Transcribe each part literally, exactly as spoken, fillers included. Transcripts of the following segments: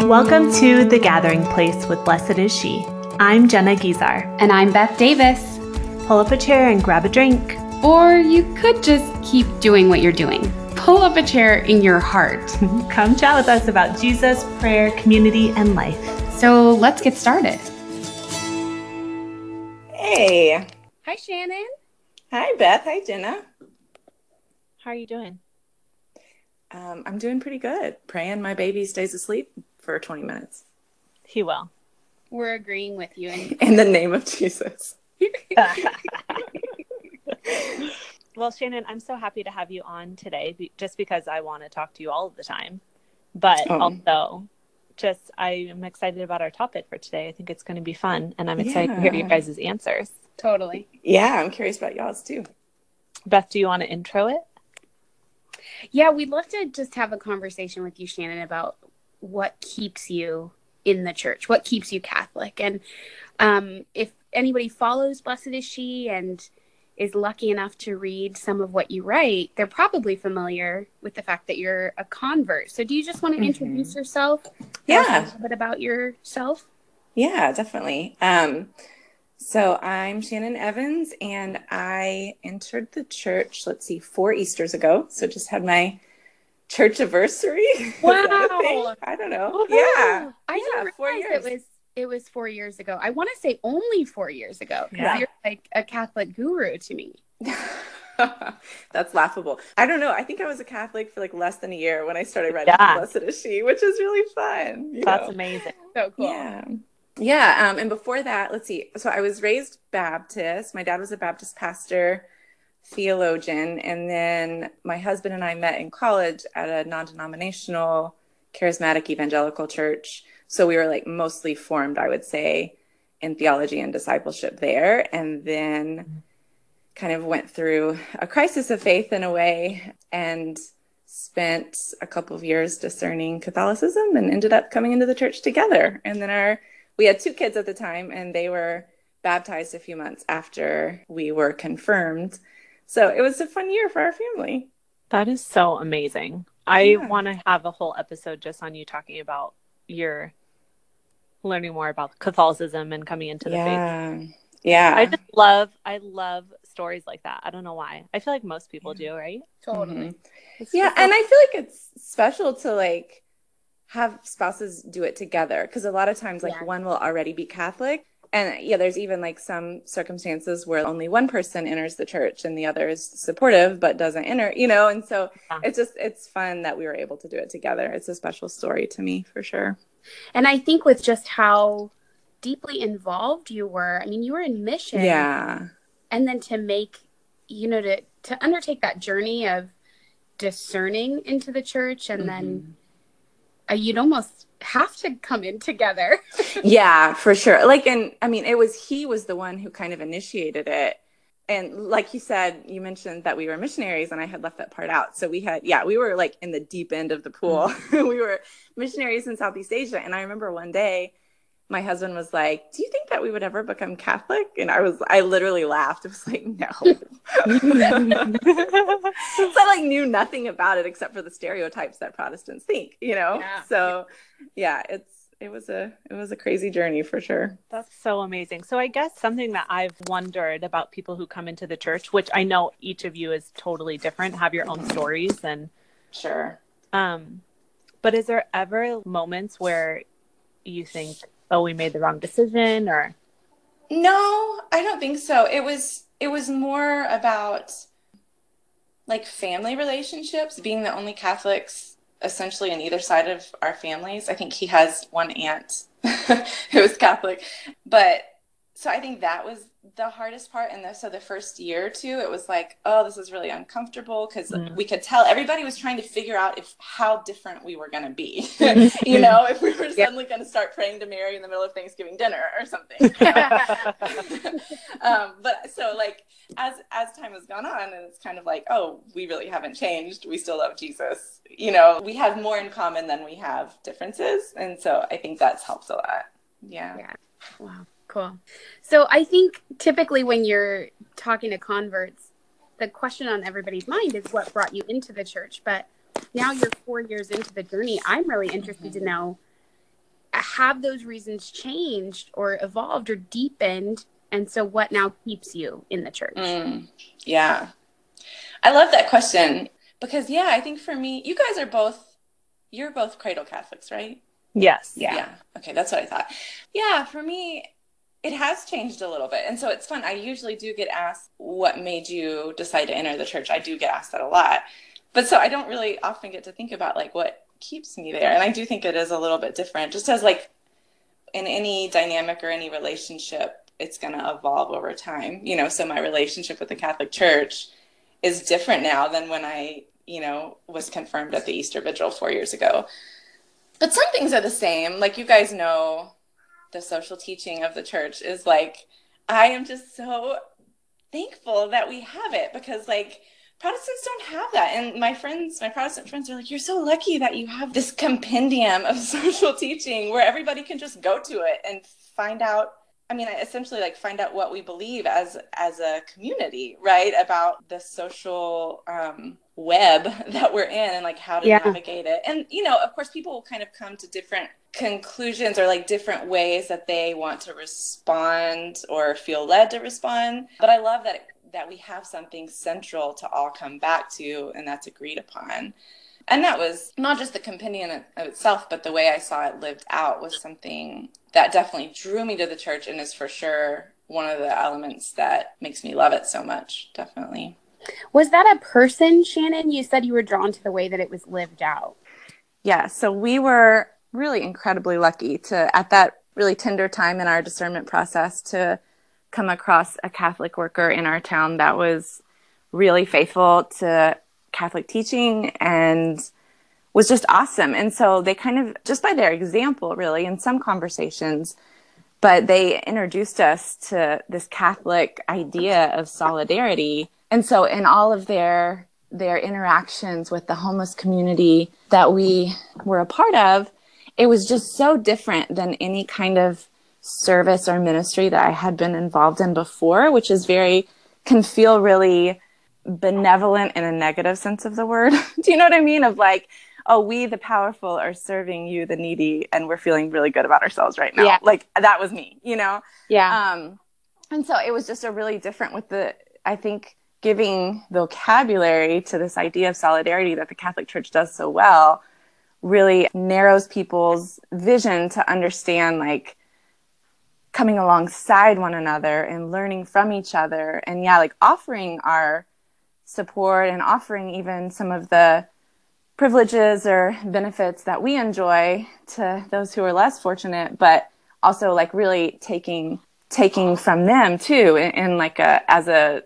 Welcome to The Gathering Place with Blessed Is She. I'm Jenna Gizar. And I'm Beth Davis. Pull up a chair and grab a drink. Or you could just keep doing what you're doing. Pull up a chair in your heart. Come chat with us about Jesus, prayer, community, and life. So let's get started. Hey. Hi, Shannon. Hi, Beth. Hi, Jenna. How are you doing? Um, I'm doing pretty good. Praying my baby stays asleep for twenty minutes. He will. We're agreeing with you. In, in the name of Jesus. Well, Shannon, I'm so happy to have you on today, just because I want to talk to you all of the time. But oh. also, just I'm excited about our topic for today. I think it's going to be fun, and I'm excited yeah. to hear your guys' answers. Totally. Yeah, I'm curious about y'all's too. Beth, do you want to intro it? Yeah, we'd love to just have a conversation with you, Shannon, about what keeps you in the church, what keeps you Catholic. And um, if anybody follows Blessed Is She and is lucky enough to read some of what you write, they're probably familiar with the fact that you're a convert. So do you just want to mm-hmm. introduce yourself? Yeah. Tell us a little bit about yourself? Yeah, definitely. Um, so I'm Shannon Evans, and I entered the church, let's see, four Easters ago. So just had my church anniversary. Wow. I don't know. Woo-hoo. Yeah. I yeah, didn't four realize years. it was it was four years ago. I want to say only four years ago. Yeah. You're like a Catholic guru to me. That's laughable. I don't know. I think I was a Catholic for like less than a year when I started writing yeah. Blessed Is She, which is really fun. You That's know? amazing. So cool. Yeah. Yeah. Um, and before that, let's see. So I was raised Baptist. My dad was a Baptist pastor, theologian. And then my husband and I met in college at a non-denominational, charismatic evangelical church. So we were like mostly formed, I would say, in theology and discipleship there. And then kind of went through a crisis of faith in a way and spent a couple of years discerning Catholicism and ended up coming into the church together. And then our we had two kids at the time, and they were baptized a few months after we were confirmed. So it was a fun year for our family. That is so amazing. I yeah. want to have a whole episode just on you talking about your learning more about Catholicism and coming into the yeah. faith. Yeah. I just love, I love stories like that. I don't know why. I feel like most people do, right? Totally. Mm-hmm. Yeah. And I feel like it's special to like have spouses do it together. Cause a lot of times like yeah. one will already be Catholic. And yeah, there's even like some circumstances where only one person enters the church and the other is supportive, but doesn't enter, you know? And so yeah. it's just, it's fun that we were able to do it together. It's a special story to me for sure. And I think with just how deeply involved you were, I mean, you were in mission. Yeah. And then to make, you know, to, to undertake that journey of discerning into the church and mm-hmm. then uh, you'd almost have to come in together. Yeah, for sure. Like, and I mean, it was, he was the one who kind of initiated it. And like you said, you mentioned that we were missionaries and I had left that part out. So we had, yeah, we were like in the deep end of the pool. Mm-hmm. We were missionaries in Southeast Asia. And I remember one day my husband was like, do you think that we would ever become Catholic? And I was, I literally laughed. It was like, no. So I like knew nothing about it except for the stereotypes that Protestants think, you know? Yeah. So yeah, it's, it was a, it was a crazy journey for sure. That's so amazing. So I guess something that I've wondered about people who come into the church, which I know each of you is totally different, have your own stories and sure. Um, but is there ever moments where you think, oh, we made the wrong decision or? No, I don't think so. It was, it was more about like family relationships, being the only Catholics essentially on either side of our families. I think he has one aunt who was Catholic, but so I think that was the hardest part. And the, so the first year or two, it was like, oh, this is really uncomfortable because mm. we could tell everybody was trying to figure out if how different we were going to be, you know, if we were suddenly going to start praying to Mary in the middle of Thanksgiving dinner or something. um, but so like as as time has gone on, and it's kind of like, oh, we really haven't changed. We still love Jesus. You know, we have more in common than we have differences. And so I think that's helped a lot. Yeah. Yeah. Wow. Cool. So I think typically when you're talking to converts, the question on everybody's mind is what brought you into the church. But now you're four years into the journey. I'm really interested mm-hmm. to know, have those reasons changed or evolved or deepened? And so what now keeps you in the church? Mm, yeah. I love that question because, yeah, I think for me, you guys are both, you're both cradle Catholics, right? Yes. Yeah. Yeah. Okay. That's what I thought. Yeah. For me, it has changed a little bit. And so it's fun. I usually do get asked, what made you decide to enter the church? I do get asked that a lot. But so I don't really often get to think about like what keeps me there. And I do think it is a little bit different, just as like in any dynamic or any relationship, it's going to evolve over time. You know, so my relationship with the Catholic Church is different now than when I, you know, was confirmed at the Easter Vigil four years ago. But some things are the same. Like you guys know, the social teaching of the church is like, I am just so thankful that we have it because like Protestants don't have that. And my friends, my Protestant friends are like, you're so lucky that you have this compendium of social teaching where everybody can just go to it and find out. I mean, essentially like find out what we believe as, as a community, right? About the social um, web that we're in and like how to yeah. navigate it. And, you know, of course, people will kind of come to different conclusions or like different ways that they want to respond or feel led to respond. But I love that, that we have something central to all come back to, and that's agreed upon. And that was not just the compendium of itself, but the way I saw it lived out was something that definitely drew me to the church and is for sure one of the elements that makes me love it so much. Definitely. Was that a person, Shannon? You said you were drawn to the way that it was lived out. Yeah. So we were really incredibly lucky to, at that really tender time in our discernment process, to come across a Catholic worker in our town that was really faithful to Catholic teaching and was just awesome. And so they kind of, just by their example, really, in some conversations, but they introduced us to this Catholic idea of solidarity. And so in all of their their interactions with the homeless community that we were a part of, it was just so different than any kind of service or ministry that I had been involved in before, which is very, can feel really benevolent in a negative sense of the word. Do you know what I mean? Of like, oh, we, the powerful, are serving you, the needy, and we're feeling really good about ourselves right now. Yeah. Like, that was me, you know? Yeah. Um, and so it was just a really different with the, I think, giving vocabulary to this idea of solidarity that the Catholic Church does so well really narrows people's vision to understand, like, coming alongside one another and learning from each other. And yeah, like offering our support and offering even some of the privileges or benefits that we enjoy to those who are less fortunate, but also like really taking taking from them too, in, in like a as a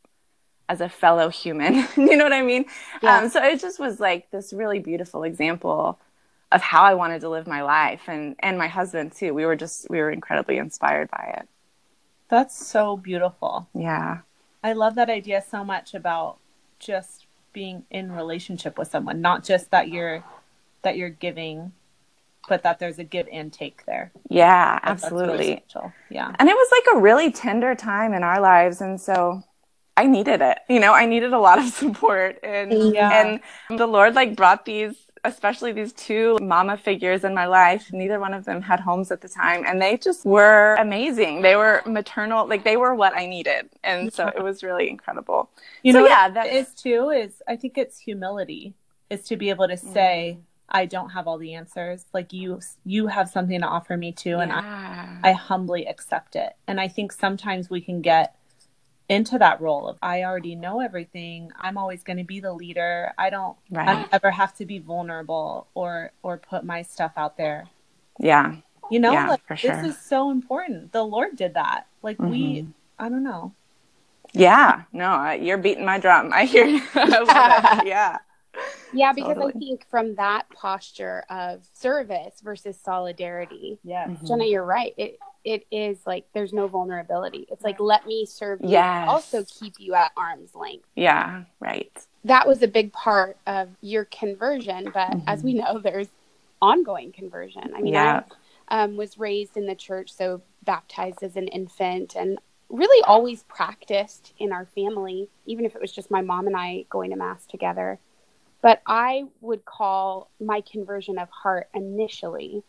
as a fellow human. You know what I mean? Yeah. Um, so it just was like this really beautiful example of how I wanted to live my life, and and my husband too. We were just we were incredibly inspired by it. That's so beautiful. Yeah. I love that idea so much about just being in relationship with someone, not just that you're that you're giving, but that there's a give and take there. Yeah, That, absolutely. Really yeah. And it was like a really tender time in our lives, and so I needed it. You know, I needed a lot of support, and yeah. and the Lord like brought these, especially these two mama figures in my life. Neither one of them had homes at the time, and they just were amazing. They were maternal, like they were what I needed. And so it was really incredible. You so, know, yeah, what that it is too, is I think it's humility, is to be able to say, mm. I don't have all the answers. Like you, you have something to offer me too. And yeah. I, I humbly accept it. And I think sometimes we can get into that role of, I already know everything. I'm always going to be the leader. I don't, right. I don't ever have to be vulnerable or, or put my stuff out there. Yeah. You know, yeah, like, for sure. This is so important. The Lord did that. Like mm-hmm. we, I don't know. Yeah, no, I, you're beating my drum. I hear you. I love it. Yeah. Yeah, because totally. I think from that posture of service versus solidarity, yeah, mm-hmm. Jenna, you're right. It it is like there's no vulnerability. It's like, let me serve you, yes. also keep you at arm's length. Yeah, right. That was a big part of your conversion, but mm-hmm. as we know, there's ongoing conversion. I mean, yeah. I um, was raised in the church, so baptized as an infant, and really always practiced in our family, even if it was just my mom and I going to mass together. But I would call my conversion of heart initially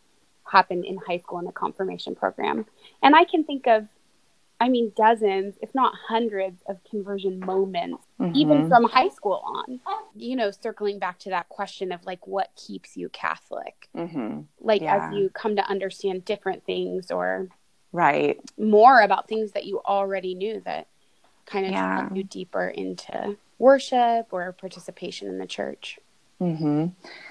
happened in high school in the confirmation program. And I can think of, I mean, dozens, if not hundreds of conversion moments, mm-hmm. even from high school on, you know, circling back to that question of like, what keeps you Catholic? Mm-hmm. Like, yeah. as you come to understand different things or right. more about things that you already knew that kind of yeah. draw you deeper into worship or participation in the church. Mm-hmm.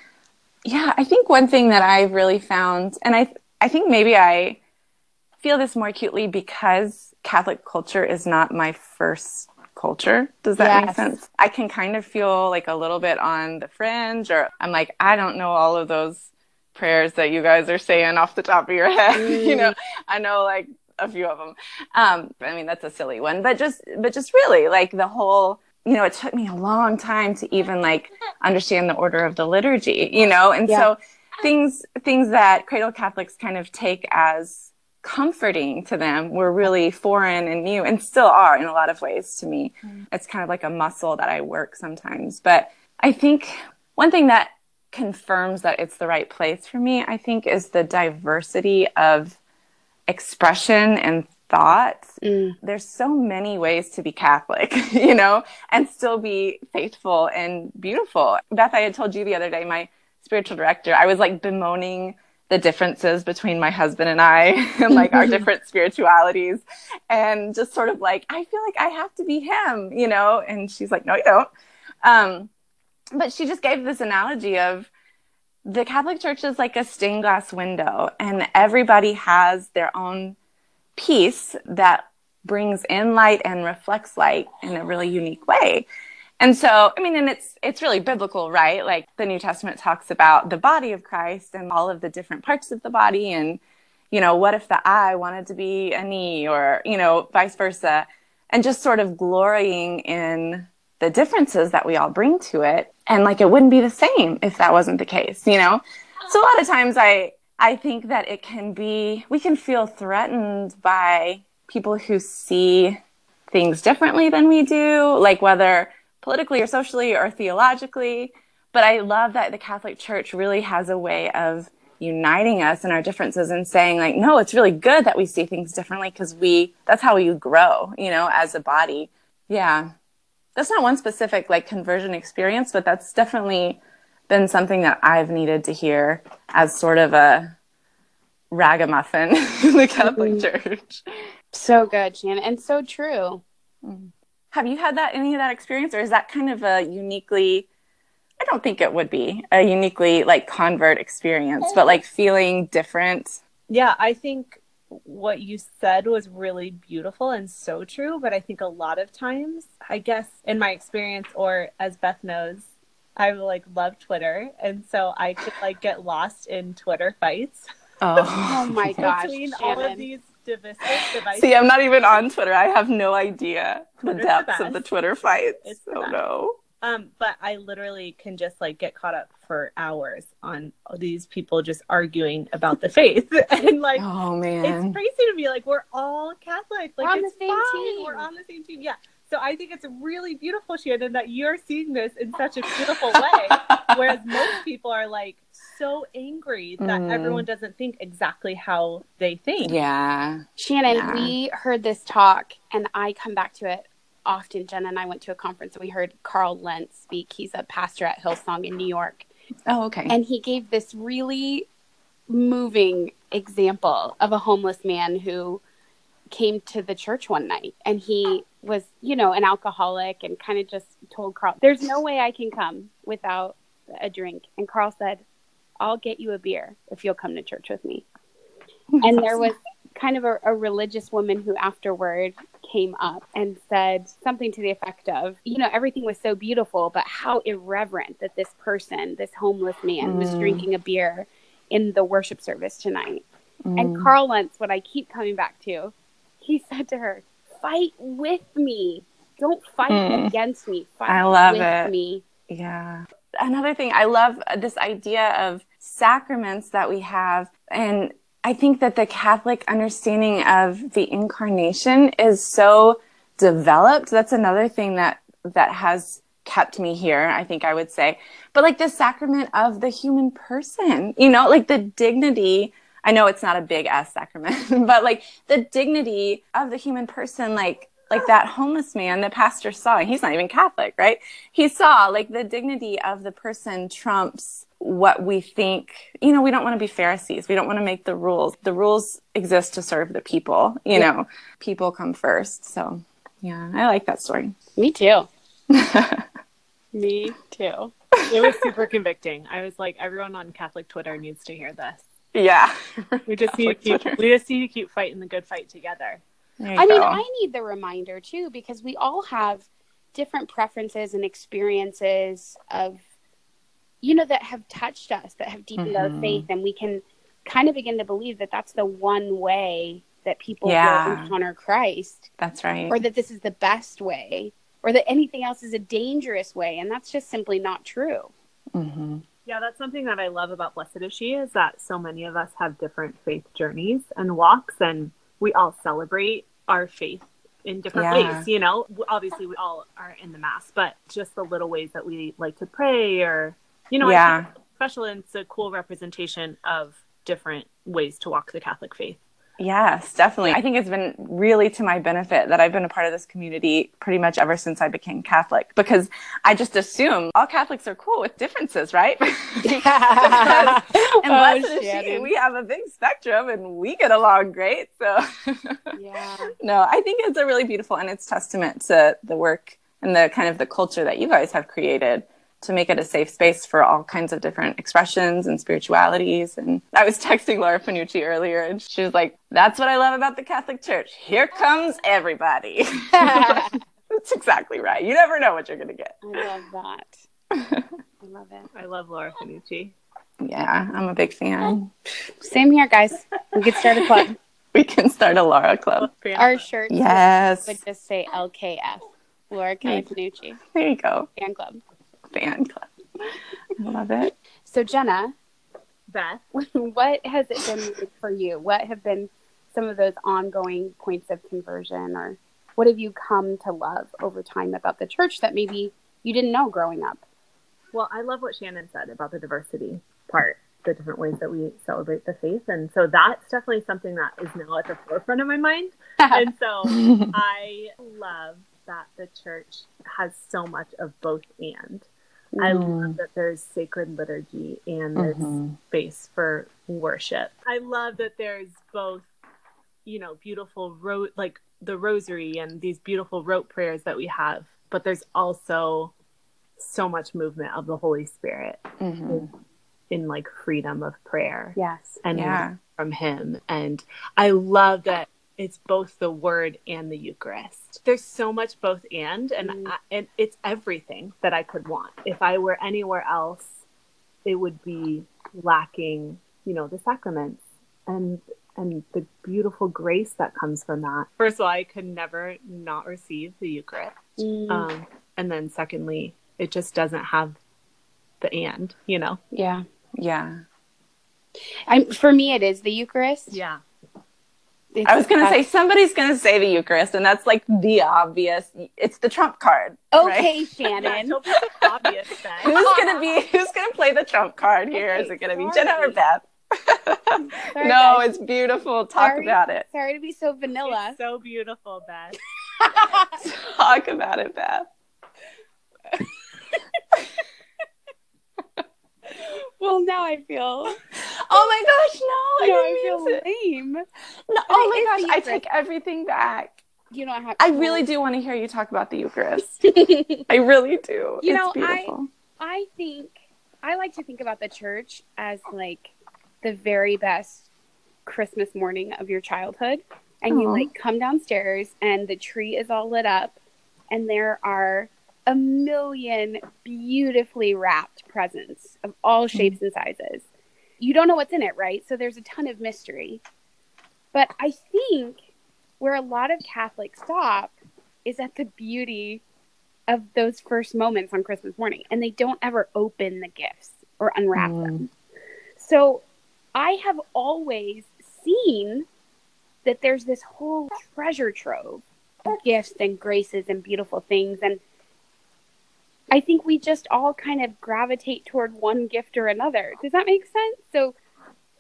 Yeah, I think one thing that I've really found, and I, I think maybe I feel this more acutely because Catholic culture is not my first culture. Does that yes. make sense? I can kind of feel like a little bit on the fringe, or I'm like, I don't know all of those prayers that you guys are saying off the top of your head. Mm. You know, I know like a few of them. Um, I mean, that's a silly one, but just, but just really like the whole, you know, it took me a long time to even like understand the order of the liturgy, you know? And yeah. so things, things that cradle Catholics kind of take as comforting to them were really foreign and new, and still are in a lot of ways to me. Mm. It's kind of like a muscle that I work sometimes. But I think one thing that confirms that it's the right place for me, I think, is the diversity of expression and thought. Mm. There's so many ways to be Catholic, you know, and still be faithful and beautiful. Beth, I had told you the other day, my spiritual director, I was like bemoaning the differences between my husband and I and like our different spiritualities, and just sort of like, I feel like I have to be him, you know? And she's like, no, you don't. Um, but she just gave this analogy of the Catholic Church is like a stained glass window, and everybody has their own piece that brings in light and reflects light in a really unique way. And so, I mean, and it's it's really biblical, right? Like the New Testament talks about the body of Christ and all of the different parts of the body. And, you know, what if the eye wanted to be a knee, or, you know, vice versa, and just sort of glorying in the differences that we all bring to it. And like, it wouldn't be the same if that wasn't the case, you know? So a lot of times I, I think that it can be, we can feel threatened by people who see things differently than we do, like whether politically or socially or theologically. But I love that the Catholic Church really has a way of uniting us in our differences and saying like, no, it's really good that we see things differently, because we, that's how you grow, you know, as a body. Yeah. That's not one specific like conversion experience, but that's definitely been something that I've needed to hear as sort of a ragamuffin in the Catholic mm-hmm. Church. So good, Shannon, and so true. Mm. Have you had that any of that experience, or is that kind of a uniquely, I don't think it would be a uniquely like convert experience, but like feeling different? Yeah, I think what you said was really beautiful and so true. But I think a lot of times, I guess in my experience, or as Beth knows, I like love Twitter. And so I could like get lost in Twitter fights. Oh, oh my gosh. Between Shannon. all of these divisive devices. See, I'm not even on Twitter. I have no idea the depths the of the Twitter fights. It's oh no. Um, but I literally can just like get caught up for hours on these people just arguing about the faith. And like, oh man, it's crazy to be like, we're all Catholic. Like, we're on it's the same fine. team. We're on the same team. Yeah. So I think it's really beautiful, Shannon, that you're seeing this in such a beautiful way. Whereas most people are like so angry that mm. everyone doesn't think exactly how they think. Yeah. Shannon, yeah. we heard this talk, and I come back to it often. Jenna and I went to a conference, and we heard Carl Lentz speak. He's a pastor at Hillsong in New York. Oh, okay. And he gave this really moving example of a homeless man who came to the church one night, and he was, you know, an alcoholic, and kind of just told Carl, there's no way I can come without a drink. And Carl said, I'll get you a beer if you'll come to church with me. And there was kind of a, a religious woman who afterward came up and said something to the effect of, you know, everything was so beautiful, but how irreverent that this person, this homeless man, mm. was drinking a beer in the worship service tonight. Mm. And Carl Lentz, what I keep coming back to, he said to her, fight with me. Don't fight mm. against me. Fight I love with it. me. Yeah. Another thing, I love this idea of sacraments that we have. And I think that the Catholic understanding of the incarnation is so developed. That's another thing that, that has kept me here, I think I would say. But like the sacrament of the human person, you know, like the dignity I know it's not a big S sacrament, but like the dignity of the human person, like, like that homeless man the pastor saw, he's not even Catholic, right? He saw like the dignity of the person trumps what we think. You know, we don't want to be Pharisees. We don't want to make the rules. The rules exist to serve the people, you yeah. know, people come first. So yeah, I like that story. Me too. Me too. It was super convicting. I was like, everyone on Catholic Twitter needs to hear this. Yeah. We just need to keep, Twitter. we just need to keep fighting the good fight together. I go. mean, I need the reminder too, because we all have different preferences and experiences of, you know, that have touched us, that have deepened mm-hmm. our faith. And we can kind of begin to believe that that's the one way that people yeah. will encounter Christ. That's right. Or that this is the best way, or that anything else is a dangerous way. And that's just simply not true. Mm-hmm. Yeah, that's something that I love about Blessed Is She, is that so many of us have different faith journeys and walks, and we all celebrate our faith in different yeah. ways. You know, obviously we all are in the Mass, but just the little ways that we like to pray, or, you know, yeah. I think it's special, and it's a cool representation of different ways to walk the Catholic faith. Yes, definitely. I think it's been really to my benefit that I've been a part of this community pretty much ever since I became Catholic, because I just assume all Catholics are cool with differences, right? because in oh, Blessed Is She, we have a big spectrum and we get along great. So yeah. no, I think it's a really beautiful, and it's testament to the work and the kind of the culture that you guys have created to make it a safe space for all kinds of different expressions and spiritualities. And I was texting Laura Panucci earlier, and she was like, that's what I love about the Catholic Church. Here comes everybody. That's exactly right. You never know what you're going to get. I love that. I love it. I love Laura Panucci. Yeah, I'm a big fan. Same here, guys. We could start a club. We can start a Laura club. Our shirts yes. would just say L K F. Laura Kelly Panucci. There you go. Fan club. Fan club. I love it. So Jenna, Beth, what has it been like for you? What have been some of those ongoing points of conversion, or what have you come to love over time about the church that maybe you didn't know growing up? Well, I love what Shannon said about the diversity part, the different ways that we celebrate the faith. And so that's definitely something that is now at the forefront of my mind. And so I love that the church has so much of both and. Mm. I love that there's sacred liturgy and there's mm-hmm. space for worship. I love that there's both, you know, beautiful ro- like the rosary and these beautiful rote prayers that we have, but there's also so much movement of the Holy Spirit mm-hmm. in, in like freedom of prayer. Yes. And yeah. from Him. And I love that it's both the Word and the Eucharist. There's so much both and, and, mm. I, and it's everything that I could want. If I were anywhere else, it would be lacking, you know, the sacraments and and the beautiful grace that comes from that. First of all, I could never not receive the Eucharist. Mm. Um, and then secondly, it just doesn't have the and, you know? Yeah. Yeah. I'm, for me, it is the Eucharist. Yeah. It's, I was going to say, somebody's going to say the Eucharist, and that's like the obvious, it's the trump card. Okay, right? Shannon. Don't be so obvious then. Who's going to be, who's going to play the trump card here? Okay, is it going to be Jenna or Beth? Sorry, no, guys. It's beautiful. Talk sorry, about it. Sorry to be so vanilla. It's so beautiful, Beth. Talk about it, Beth. Well, now I feel. Oh my gosh, no! No, I, I feel it. lame. No, oh my gosh, I take everything back. You don't have. I really do want to hear you talk about the Eucharist. I really do. You it's know, beautiful. I I think I like to think about the church as like the very best Christmas morning of your childhood, and Aww. You like come downstairs and the tree is all lit up, and there are a million beautifully wrapped presents of all shapes and sizes. You don't know what's in it, right? So there's a ton of mystery. But I think where a lot of Catholics stop is at the beauty of those first moments on Christmas morning. And they don't ever open the gifts or unwrap mm. them. So I have always seen that there's this whole treasure trove of gifts and graces and beautiful things. And I think we just all kind of gravitate toward one gift or another. Does that make sense? So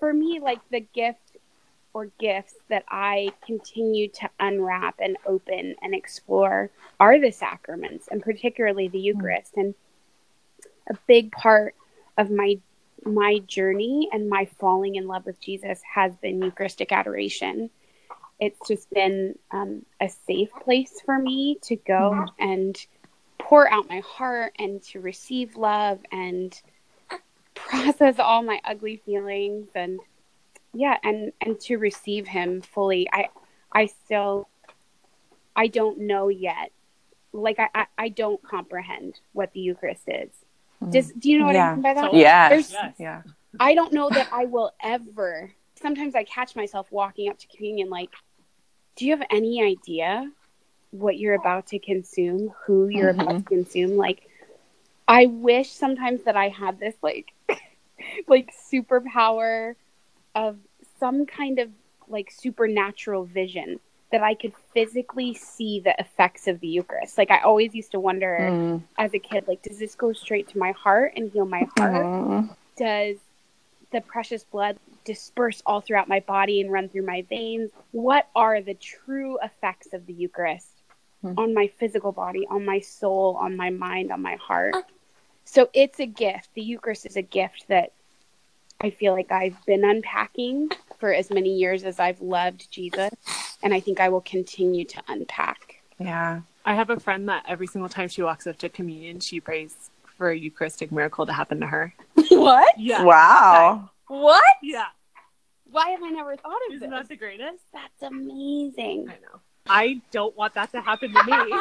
for me, like the gift or gifts that I continue to unwrap and open and explore are the sacraments, and particularly the Eucharist. And a big part of my my journey and my falling in love with Jesus has been Eucharistic adoration. It's just been um, a safe place for me to go mm. and pour out my heart and to receive love and process all my ugly feelings and yeah, and, and to receive him fully. I I still, I don't know yet. Like, I, I, I don't comprehend what the Eucharist is. Does, do you know what yeah. I mean by that? Yeah. Yes. Yeah. I don't know that I will ever. Sometimes I catch myself walking up to communion like, do you have any idea what you're about to consume, who you're mm-hmm. about to consume? Like, I wish sometimes that I had this, like, like superpower of some kind of like supernatural vision that I could physically see the effects of the Eucharist. Like I always used to wonder mm. as a kid, like, does this go straight to my heart and heal my heart? Mm. Does the precious blood disperse all throughout my body and run through my veins? What are the true effects of the Eucharist mm. on my physical body, on my soul, on my mind, on my heart? So it's a gift. The Eucharist is a gift that I feel like I've been unpacking for as many years as I've loved Jesus. And I think I will continue to unpack. Yeah. I have a friend that every single time she walks up to communion, she prays for a Eucharistic miracle to happen to her. What? Yeah. Wow. What? Yeah. Why have I never thought of Isn't this? Isn't that the greatest? That's amazing. I know. I don't want that to happen to me.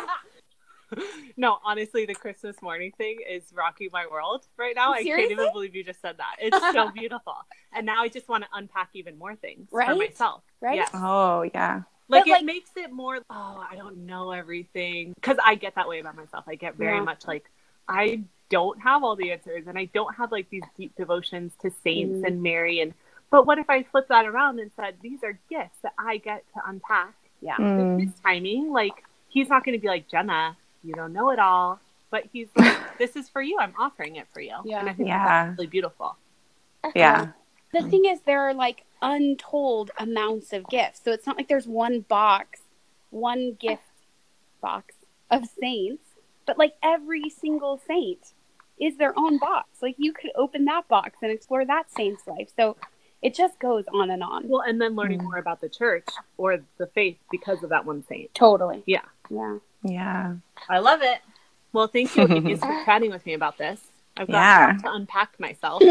No, honestly, the Christmas morning thing is rocking my world right now. Seriously? I can't even believe you just said that. It's so beautiful. And now I just want to unpack even more things right? for myself. Right? Yes. Oh, yeah. Like, but it like, makes it more, oh, I don't know everything. Because I get that way about myself. I get very yeah. much like, I don't have all the answers. And I don't have, like, these deep devotions to saints mm. and Mary. And But what if I flipped that around and said, these are gifts that I get to unpack? Yeah. Mm. With his timing, like, he's not going to be like, Jenna, you don't know it all. But he's like, this is for you. I'm offering it for you. Yeah. And I think yeah. that's really beautiful. Yeah. The thing is, there are like untold amounts of gifts. So it's not like there's one box, one gift box of saints, but like every single saint is their own box. Like you could open that box and explore that saint's life. So it just goes on and on. Well, and then learning mm. more about the church or the faith because of that one saint. Totally. Yeah. Yeah. Yeah. I love it. Well, thank you again for chatting with me about this. I've got yeah. to unpack myself.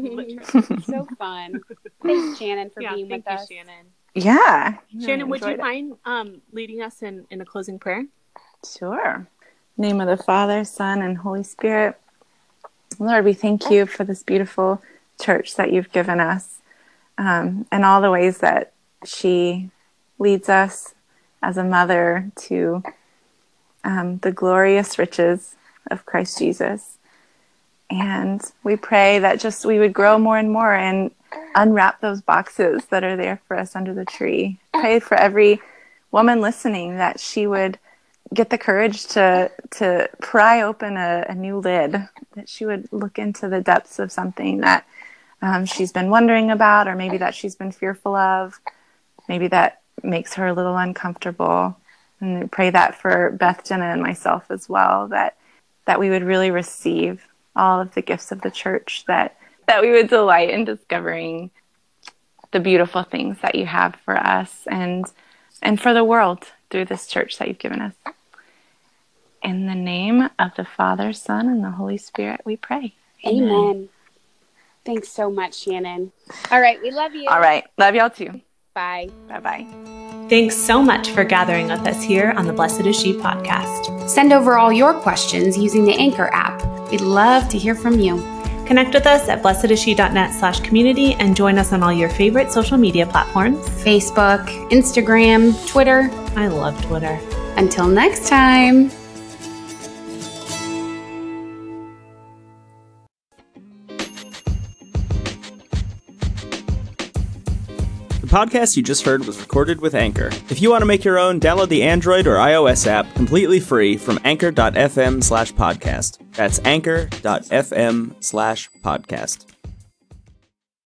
So fun. Thanks, Shannon, for yeah, being thank with you, us. Shannon. Yeah. Shannon, would you mind um, leading us in, in a closing prayer? Sure. In the name of the Father, Son, and Holy Spirit. Lord, we thank you for this beautiful church that you've given us um, and all the ways that she leads us as a mother to um, the glorious riches of Christ Jesus. And we pray that just we would grow more and more and unwrap those boxes that are there for us under the tree. Pray for every woman listening that she would get the courage to to pry open a, a new lid, that she would look into the depths of something that um, she's been wondering about, or maybe that she's been fearful of, maybe that makes her a little uncomfortable. And we pray that for Beth, Jenna, and myself as well, that that we would really receive all of the gifts of the church, that that we would delight in discovering the beautiful things that you have for us and and for the world through this church that you've given us. In the name of the Father, Son, and the Holy Spirit, we pray. Amen. Amen. Thanks so much, Shannon. All right, we love you. All right, love y'all too. Bye. Bye-bye. Thanks so much for gathering with us here on the Blessed Is She podcast. Send over all your questions using the Anchor app. We'd love to hear from you. Connect with us at blessedisshe.net slash community and join us on all your favorite social media platforms. Facebook, Instagram, Twitter. I love Twitter. Until next time. The podcast you just heard was recorded with Anchor. If you want to make your own, download the Android or iOS app completely free from anchor.fm slash podcast. That's anchor.fm slash podcast.